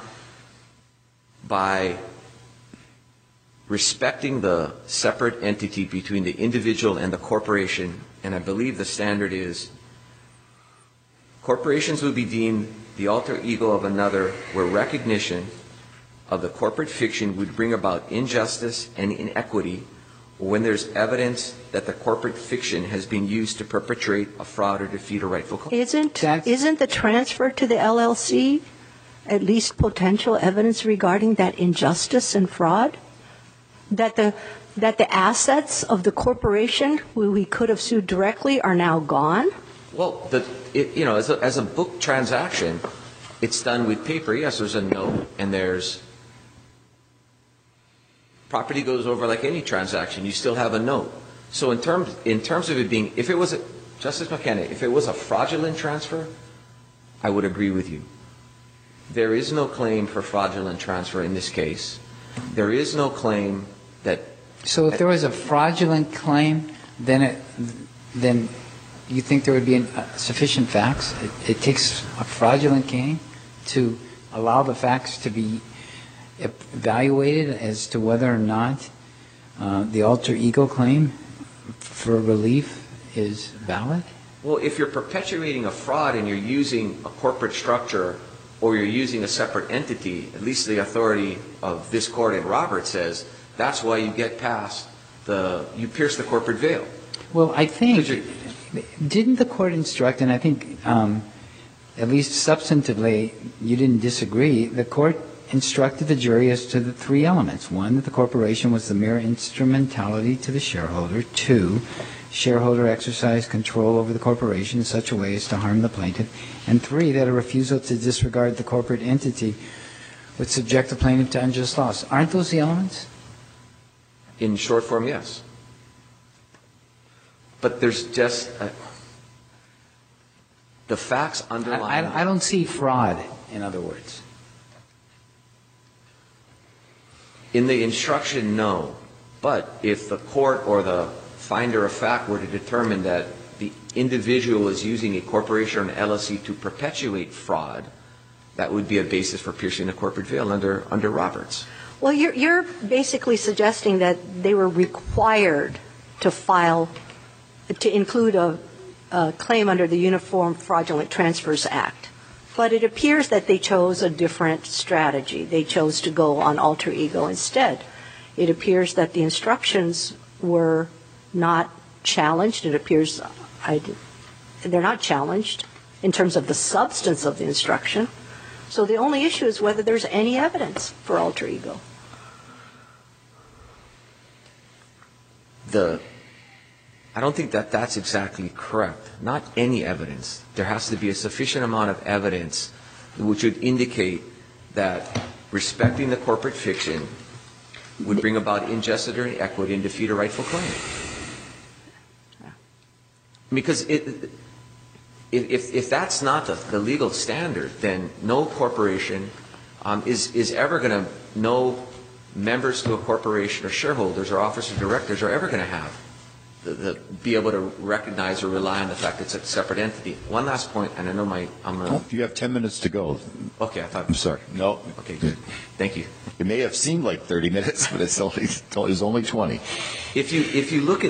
by respecting the separate entity between the individual and the corporation, and I believe the standard is corporations would be deemed the alter ego of another where recognition of the corporate fiction would bring about injustice and inequity, or when there's evidence that the corporate fiction has been used to perpetrate a fraud or defeat a rightful claim. Isn't, That's- isn't the transfer to the L L C at least potential evidence regarding that injustice and fraud? That the, that the assets of the corporation who we could have sued directly are now gone? Well, the, it, you know, as a, as a book transaction, it's done with paper. Yes, there's a note, and there's property goes over like any transaction. You still have a note. So in terms in terms of it being, if it was a, Justice McKenna, if it was a fraudulent transfer, I would agree with you. There is no claim for fraudulent transfer in this case. There is no claim that. So if there was a fraudulent claim, then it, then you think there would be an, uh, sufficient facts? It, it takes a fraudulent claim to allow the facts to be evaluated as to whether or not uh, the alter ego claim for relief is valid? Well, if you're perpetuating a fraud and you're using a corporate structure or you're using a separate entity, at least the authority of this court in Roberts says that's why you get past the, you pierce the corporate veil. Well, I think, Could didn't the court instruct, and I think um, at least substantively you didn't disagree, the court instructed the jury as to the three elements. One, that the corporation was the mere instrumentality to the shareholder. Two, shareholder exercised control over the corporation in such a way as to harm the plaintiff. And three, that a refusal to disregard the corporate entity would subject the plaintiff to unjust loss. Aren't those the elements? In short form, yes. But there's just a, the facts I, underlying. I, I don't see fraud, in other words. In the instruction, no. But if the court or the finder of fact were to determine that the individual is using a corporation or an L L C to perpetuate fraud, that would be a basis for piercing the corporate veil under, under Roberts. Well, you're, you're basically suggesting that they were required to file, to include a, a claim under the Uniform Fraudulent Transfers Act. But it appears that they chose a different strategy. They chose to go on alter ego instead. It appears that the instructions were not challenged. It appears I, they're not challenged in terms of the substance of the instruction. So the only issue is whether there's any evidence for alter ego. The, I don't think that that's exactly correct. Not any evidence. There has to be a sufficient amount of evidence which would indicate that respecting the corporate fiction would bring about injustice or inequity and defeat a rightful claim. Because it, if, if that's not the, the legal standard, then no corporation um, is, is ever going to, no members to a corporation or shareholders or officers or directors are ever going to have the, the, be able to recognize or rely on the fact it's a separate entity. One last point, and I know my, I'm going to... Oh, you have ten minutes to go. Okay, I thought... I'm sorry. No. Okay, good. Thank you. It may have seemed like thirty minutes, but it's only, it was only twenty. If you, if you look at,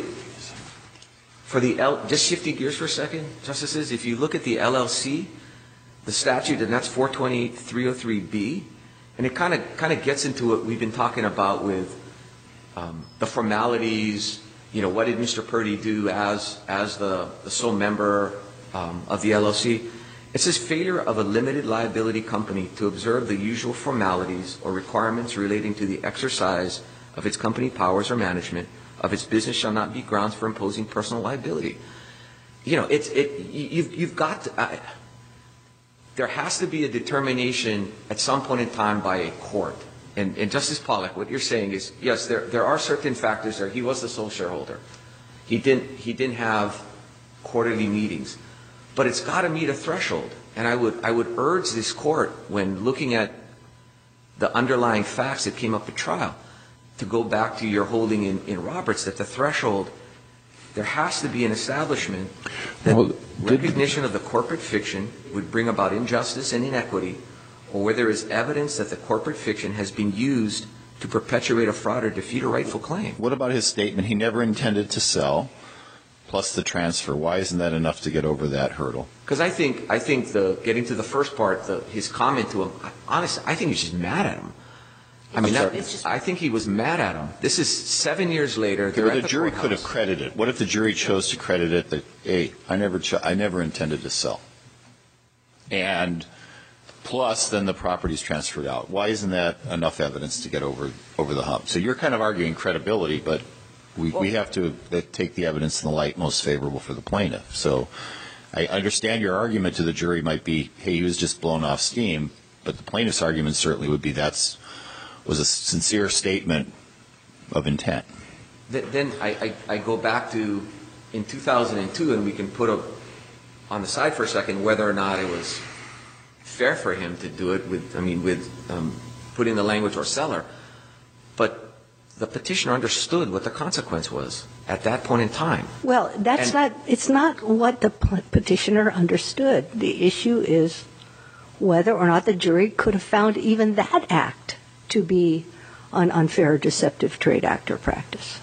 for the L, just shifting gears for a second, Justices, if you look at the L L C, the statute, and that's four twenty-eight three oh three B, and it kind of kind of gets into what we've been talking about with um, the formalities. You know, what did Mister Purdy do as as the, the sole member um, of the L L C? It says failure of a limited liability company to observe the usual formalities or requirements relating to the exercise of its company powers or management of its business shall not be grounds for imposing personal liability. You know, it's it you've you've got to, uh, there has to be a determination at some point in time by a court. And, and Justice Pollack, what you're saying is, yes, there there are certain factors there. He was the sole shareholder. He didn't he didn't have quarterly meetings, but it's got to meet a threshold. And I would I would urge this court, when looking at the underlying facts that came up at trial, to go back to your holding in, in Roberts, that the threshold, there has to be an establishment that well, recognition of the corporate fiction would bring about injustice and inequity, or where there is evidence that the corporate fiction has been used to perpetuate a fraud or defeat a rightful claim. What about his statement he never intended to sell, plus the transfer? Why isn't that enough to get over that hurdle? Because I think, I think the, getting to the first part, the, his comment to him, honestly, I think he's just mad at him. I mean, that, I think he was mad at him. This is seven years later. Okay, but the, the jury could have credited it. What if the jury chose to credit it that, hey, I never, ch- I never intended to sell? And plus, then the property's transferred out. Why isn't that enough evidence to get over over the hump? So you're kind of arguing credibility, but we, well, we have to take the evidence in the light most favorable for the plaintiff. So I understand your argument to the jury might be, hey, he was just blown off steam, but the plaintiff's argument certainly would be that's was a sincere statement of intent. Then I, I, I go back to in two thousand two, and we can put a, on the side for a second whether or not it was fair for him to do it with, I mean, with um, putting the language or seller. But the petitioner understood what the consequence was at that point in time. Well, that's and, not, it's not what the petitioner understood. The issue is whether or not the jury could have found even that act to be an unfair or deceptive trade act or practice.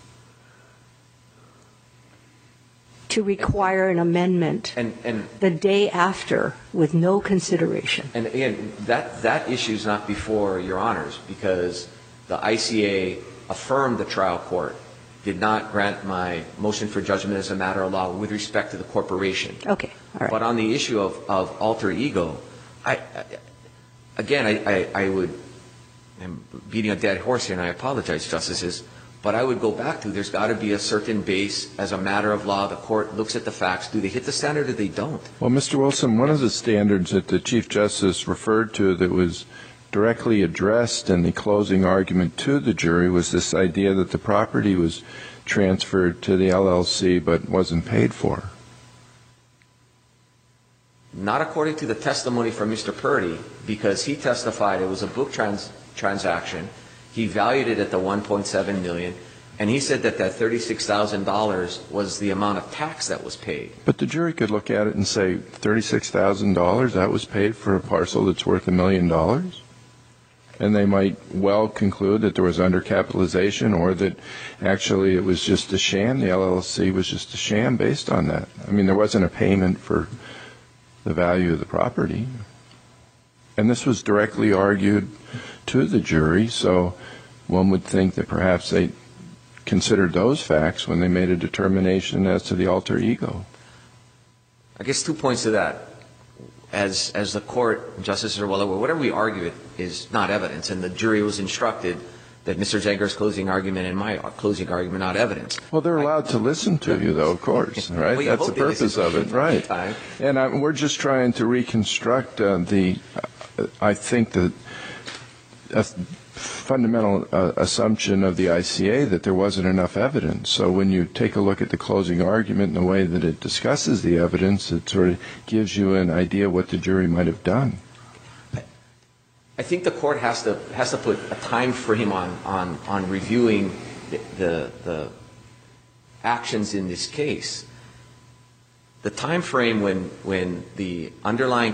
To require an amendment and, and, the day after with no consideration. And again, that, that issue is not before Your Honors, because the I C A affirmed the trial court did not grant my motion for judgment as a matter of law with respect to the corporation. Okay, all right. But on the issue of, of alter ego, I, I again, I, I, I would, I'm beating a dead horse here, and I apologize, Justices, but I would go back to there's got to be a certain base as a matter of law. The court looks at the facts. Do they hit the standard or they don't? Well, Mister Wilson, one of the standards that the Chief Justice referred to that was directly addressed in the closing argument to the jury was this idea that the property was transferred to the L L C but wasn't paid for. Not according to the testimony from Mister Purdy, because he testified it was a book trans- transaction. He valued it at the one point seven million dollars. And he said that that thirty-six thousand dollars was the amount of tax that was paid. But the jury could look at it and say, thirty-six thousand dollars, that was paid for a parcel that's worth a million dollars? And they might well conclude that there was undercapitalization, or that actually it was just a sham, the L L C was just a sham based on that. I mean, there wasn't a payment for the value of the property. And this was directly argued to the jury, so one would think that perhaps they considered those facts when they made a determination as to the alter ego. I guess two points to that. As as the court, justices are well aware, whatever we argue it is not evidence, and the jury was instructed that Mister Zenger's closing argument and my closing argument not evidence. Well, they're allowed to listen to you, though, of course, right? Well, That's the purpose of it, right? Time. And I, we're just trying to reconstruct uh, the, uh, I think, the uh, fundamental uh, assumption of the I C A that there wasn't enough evidence. So when you take a look at the closing argument and the way that it discusses the evidence, it sort of gives you an idea what the jury might have done. I think the court has to has to put a time frame on on on reviewing the, the the actions in this case. The time frame when when the underlying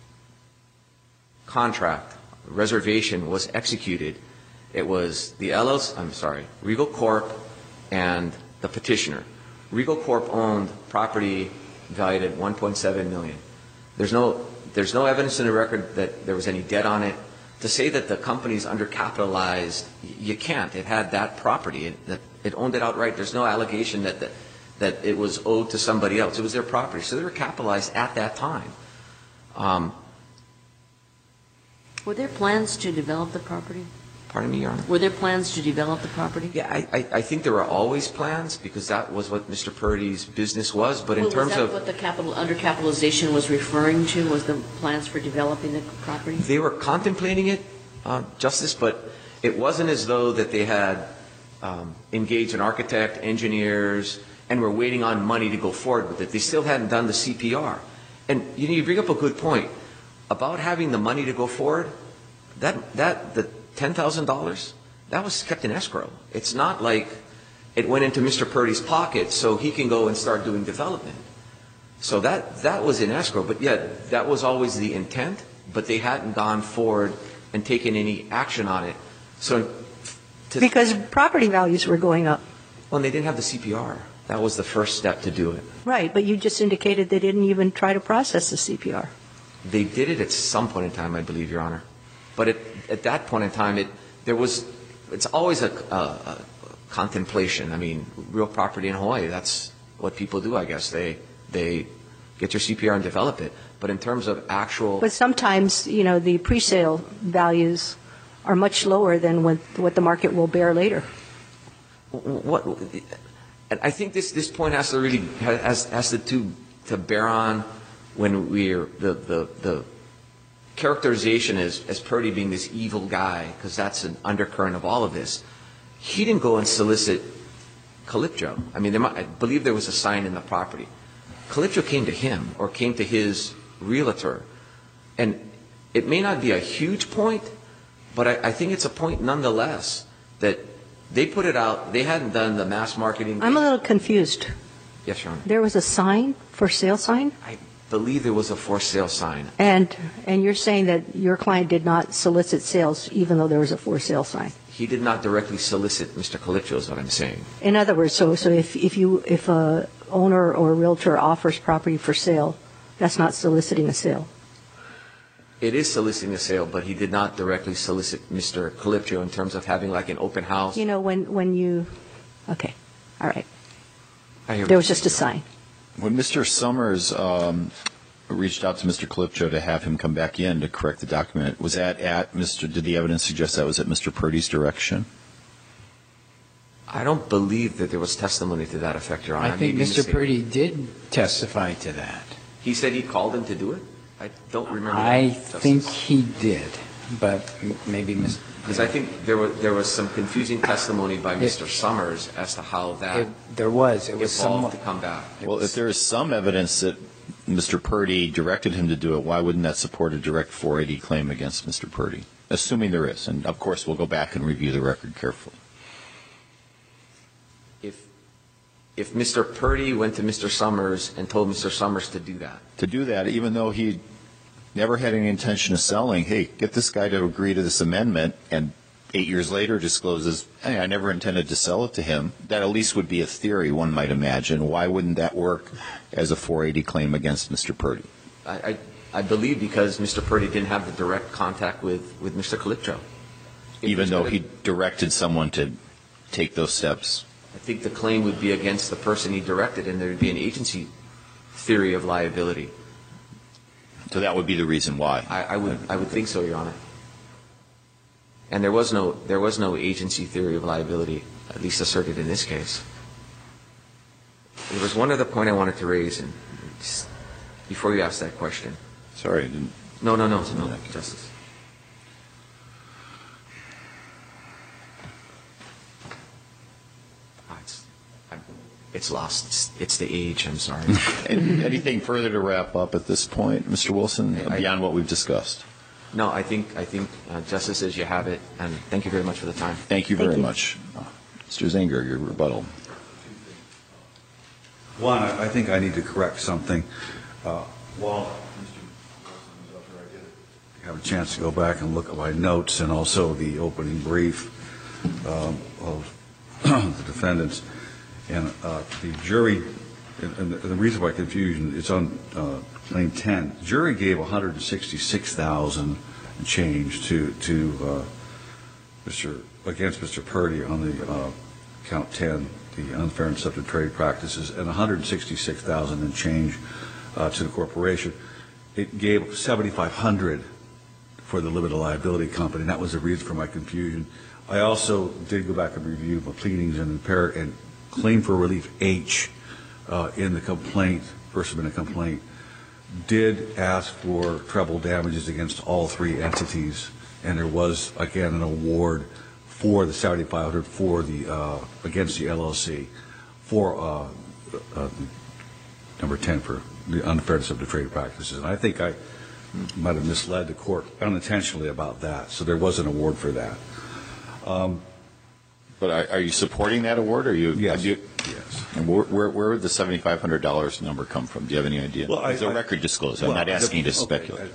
contract reservation was executed, it was the L L C, I'm sorry, Regal Corp and the petitioner. Regal Corp owned property valued at one point seven million dollars. There's no there's no evidence in the record that there was any debt on it. To say that the company's undercapitalized, you can't. It had that property. It, that, it owned it outright. There's no allegation that, that that it was owed to somebody else. It was their property. So they were capitalized at that time. Um, Were there plans to develop the property? pardon me, Your Honor? Were there plans to develop the property? Yeah, I, I, I think there were always plans because that was what Mister Purdy's business was. But in Well, terms was that of what the capital undercapitalization was referring to? Was the plans for developing the property? they were contemplating it, uh, Justice, but it wasn't as though that they had um, engaged an architect, engineers, and were waiting on money to go forward with it. They still hadn't done the C P R. And you know, you bring up a good point about having the money to go forward. That that the ten thousand dollars that was kept in escrow. It's not like it went into Mister Purdy's pocket so he can go and start doing development. So that that was in escrow. But yeah, that was always the intent. But they hadn't gone forward and taken any action on it. So to, Because property values were going up. well, they didn't have the C P R. That was the first step to do it. Right, but you just indicated they didn't even try to process the C P R. They did it at some point in time, I believe, Your Honor. But at, at that point in time, it there was it's always a, a, a contemplation. I mean, real property in Hawaii, that's what people do, I guess. They they get your C P R and develop it. But in terms of actual... But sometimes, you know, the pre-sale values are much lower than what, what the market will bear later. What, and I think this, this point has to really has, has to, to to bear on when we're the, the, the characterization as, as Purdy being this evil guy, because that's an undercurrent of all of this. He didn't go and solicit Calypso. I mean, there might, I believe there was a sign in the property. Calypso came to him or came to his realtor. And it may not be a huge point, but I, I think it's a point nonetheless that they put it out. They hadn't done the mass marketing. I'm a little confused. Yes, Your Honor. There was a sign, for sale sign? I believe there was a for sale sign. And and you're saying that your client did not solicit sales even though there was a for sale sign? He did not directly solicit Mister Calypso, is what I'm saying. In other words, so so if if you if a owner or a realtor offers property for sale, that's not soliciting a sale. It is soliciting a sale, but he did not directly solicit Mister Calypso in terms of having like an open house. You know, when when you, okay, all right. I hear There what was just a sign. When Mister Summers um, reached out to Mister Calypso to have him come back in to correct the document, was that at Mister Did the evidence suggest that was at Mister Purdy's direction? I don't believe that there was testimony to that effect, Your Honor. I think may be Mister mistaken. Purdy did testify to that. He said he called him to do it? I don't remember. I that, Justice. think he did, but m- maybe Mister Because I think there was there was some confusing testimony by Mister Summers as to how that It, there was. It was evolved somewhat. to come back. Well, if there is some evidence that Mister Purdy directed him to do it, why wouldn't that support a direct four eighty claim against Mister Purdy? Assuming there is. And, of course, we'll go back and review the record carefully. if, if Mister Purdy went to Mister Summers and told Mister Summers to do that. To do that, even though he never had any intention of selling, hey, get this guy to agree to this amendment, and eight years later discloses, hey, I never intended to sell it to him, that at least would be a theory, one might imagine. Why wouldn't that work as a four eighty claim against Mister Purdy? I, I, I believe because Mister Purdy didn't have the direct contact with, with Mister Calypso. If Even there's though gonna- he directed someone to take those steps? I think the claim would be against the person he directed, and there would be an agency theory of liability. So that would be the reason why. I, I would, I would think so, Your Honor. And there was no, there was no agency theory of liability, at least asserted in this case. There was one other point I wanted to raise, and just before you ask that question. Sorry, I didn't. No, no, no, no, Justice. Ah, It's, I'm- it's lost. It's, it's the age. I'm sorry. Any- Anything further to wrap up at this point, Mister Wilson, I- beyond what we've discussed? No, I think, I think uh, Justice says you have it, and thank you very much for the time. Thank you Thank very you. much. Uh, Mister Zenger, your rebuttal. One, I I think I need to correct something. Uh, While Mister Wilson was up here, I did have a chance to go back and look at my notes and also the opening brief um, of the defendants. And uh, the jury, and and the reason why confusion, it's on uh, claim ten. The jury gave one hundred sixty-six thousand dollars and change to to uh, Mister against Mister Purdy on the uh, count ten, the unfair and deceptive trade practices, and one hundred sixty-six thousand dollars and change uh, to the corporation. It gave seventy-five hundred dollars for the limited liability company, and that was the reason for my confusion. I also did go back and review my pleadings and impair and claim for relief H uh, in the complaint, First Amendment complaint, did ask for treble damages against all three entities, and there was, again, an award for the seventy-five hundred dollars for the, uh, against the L L C, for uh, uh, number ten for the unfair deceptive trade practices. And I think I might have misled the court unintentionally about that, so there was an award for that. Um, But are, are you supporting that award? Or you? Yes. You, yes. And where, where, where would the seventy-five hundred dollars number come from? Do you have any idea? Well, I- It's a I- record disclosed. I'm Well, not asking the- you to okay, speculate.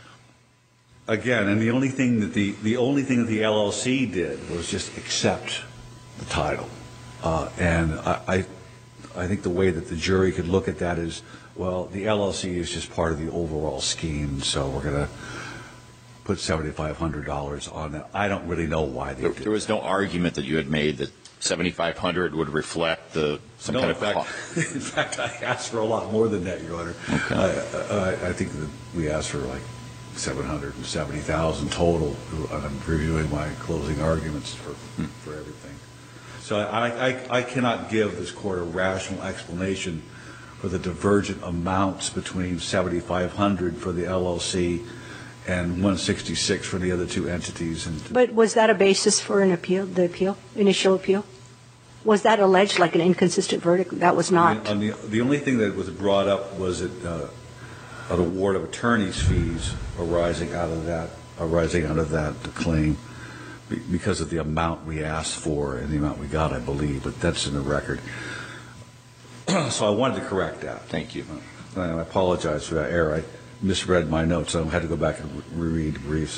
I- Again, and the only thing that the, the only thing that the L L C did was just accept the title. Uh, and I, I, I think the way that the jury could look at that is, well, the L L C is just part of the overall scheme, so we're going to put seventy-five hundred dollars on that. I don't really know why they There, did there was no argument that you had made that seventy-five hundred would reflect the some No, kind in of fact, cost. in fact, I asked for a lot more than that, Your Honor. Okay. I, I, I think that we asked for like seven hundred seventy thousand total. I'm reviewing my closing arguments for, Hmm. for everything. So I, I, I cannot give this court a rational explanation for the divergent amounts between seventy-five hundred for the L L C and one sixty-six for the other two entities. And But was that a basis for an appeal, the appeal, initial appeal? Was that alleged like an inconsistent verdict? That was not. On the, the only thing that was brought up was it, uh, an award of attorney's fees arising out of that, arising out of that claim be- because of the amount we asked for and the amount we got, I believe, but that's in the record. So I wanted to correct that. Thank you. And I apologize for that error. I misread my notes, so I had to go back and re- reread briefs.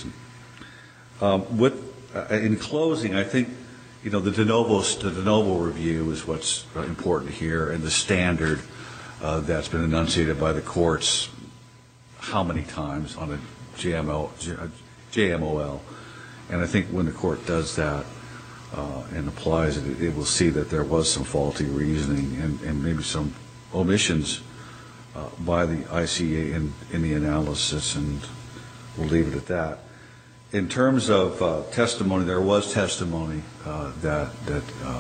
Um, with, uh, in closing, I think, you know, the de novo, the de novo review is what's important here, and the standard uh, that's been enunciated by the courts how many times on a J M O, J M O L. And I think when the court does that uh, and applies it, it will see that there was some faulty reasoning and, and maybe some omissions uh, by the I C A in, in the analysis, and we'll leave it at that. In terms of uh, testimony, there was testimony uh, that that uh,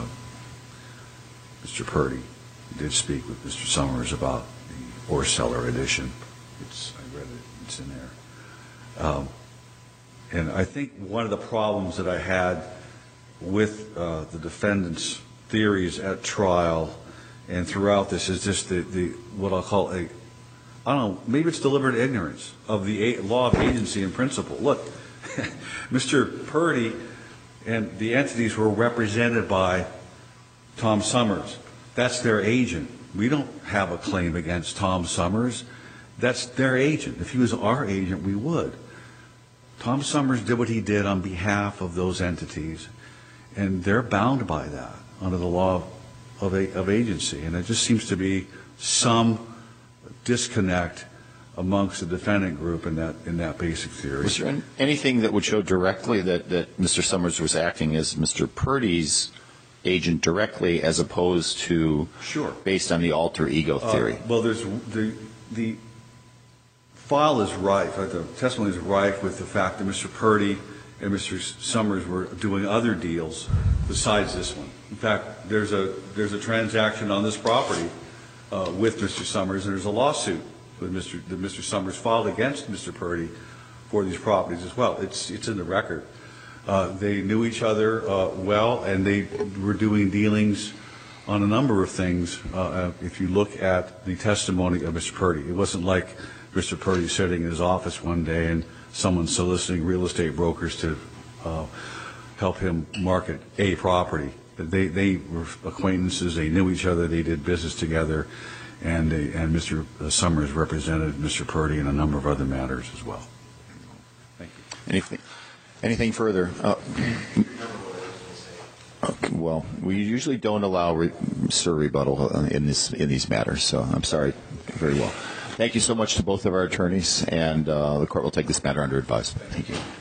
Mister Purdy did speak with Mister Summers about the Orseller edition. It's, I read it, it's in there. Um, and I think one of the problems that I had with uh, the defendant's theories at trial and throughout this is just the, the what I'll call a, I don't know, maybe it's deliberate ignorance of the a- law of agency and principle. Look, Mister Purdy and the entities were represented by Tom Summers. That's their agent. We don't have a claim against Tom Summers. That's their agent. If he was our agent, we would. Tom Summers did what he did on behalf of those entities, and they're bound by that under the law of, a, of agency. And it just seems to be some disconnect amongst the defendant group in that in that basic theory. Was there anything that would show directly that, that Mister Summers was acting as Mister Purdy's agent directly, as opposed to sure. based on the alter ego theory? Uh, well, there's the the file is rife. The testimony is rife with the fact that Mister Purdy and Mister Summers were doing other deals besides this one. In fact, there's a there's a transaction on this property uh, with Mister Summers, and there's a lawsuit with Mister that Mister Summers filed against Mister Purdy for these properties as well. It's it's in the record. Uh, they knew each other uh, well, and they were doing dealings on a number of things. Uh, if you look at the testimony of Mister Purdy, it wasn't like Mister Purdy sitting in his office one day and someone soliciting real estate brokers to uh, help him market a property. They they were acquaintances. They knew each other. They did business together. And, they, and Mister Summers represented Mister Purdy in a number of other matters as well. Thank you. Anything, anything further? Uh, okay, well, we usually don't allow re, sir rebuttal in this in these matters, so I'm sorry. Very well. Thank you so much to both of our attorneys, and uh, the court will take this matter under advisement. Thank you.